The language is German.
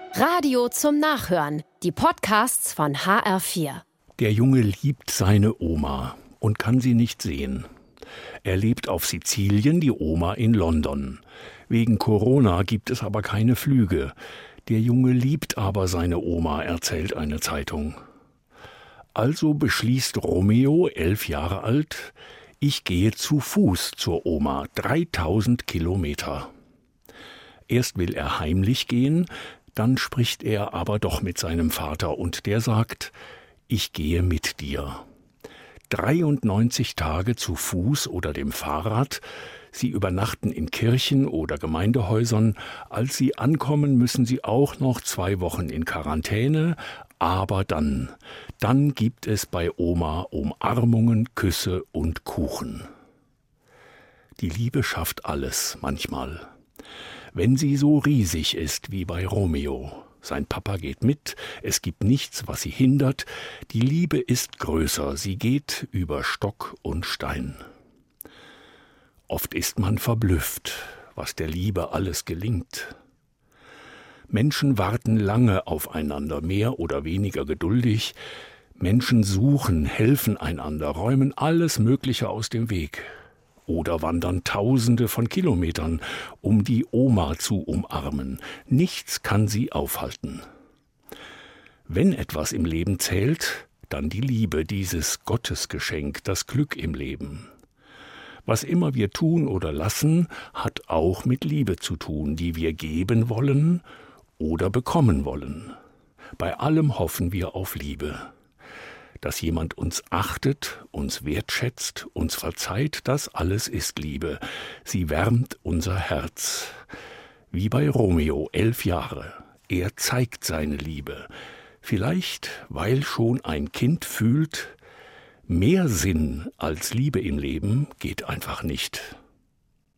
Radio zum Nachhören. Die Podcasts von HR4. Der Junge liebt seine Oma und kann sie nicht sehen. Er lebt auf Sizilien, die Oma in London. Wegen Corona gibt es aber keine Flüge. Der Junge liebt aber seine Oma, erzählt eine Zeitung. Also beschließt Romeo, 11 Jahre alt, ich gehe zu Fuß zur Oma, 3000 Kilometer. Erst will er heimlich gehen, dann spricht er aber doch mit seinem Vater und der sagt, ich gehe mit dir. 93 Tage zu Fuß oder dem Fahrrad, sie übernachten in Kirchen oder Gemeindehäusern, als sie ankommen, müssen sie auch noch 2 Wochen in Quarantäne, aber dann gibt es bei Oma Umarmungen, Küsse und Kuchen. Die Liebe schafft alles manchmal. Wenn sie so riesig ist wie bei Romeo. Sein Papa geht mit, es gibt nichts, was sie hindert. Die Liebe ist größer, sie geht über Stock und Stein. Oft ist man verblüfft, was der Liebe alles gelingt. Menschen warten lange aufeinander, mehr oder weniger geduldig. Menschen suchen, helfen einander, räumen alles Mögliche aus dem Weg. Oder wandern Tausende von Kilometern, um die Oma zu umarmen. Nichts kann sie aufhalten. Wenn etwas im Leben zählt, dann die Liebe, dieses Gottesgeschenk, das Glück im Leben. Was immer wir tun oder lassen, hat auch mit Liebe zu tun, die wir geben wollen oder bekommen wollen. Bei allem hoffen wir auf Liebe. Dass jemand uns achtet, uns wertschätzt, uns verzeiht, das alles ist Liebe. Sie wärmt unser Herz. Wie bei Romeo, 11 Jahre. Er zeigt seine Liebe. Vielleicht, weil schon ein Kind fühlt, mehr Sinn als Liebe im Leben geht einfach nicht.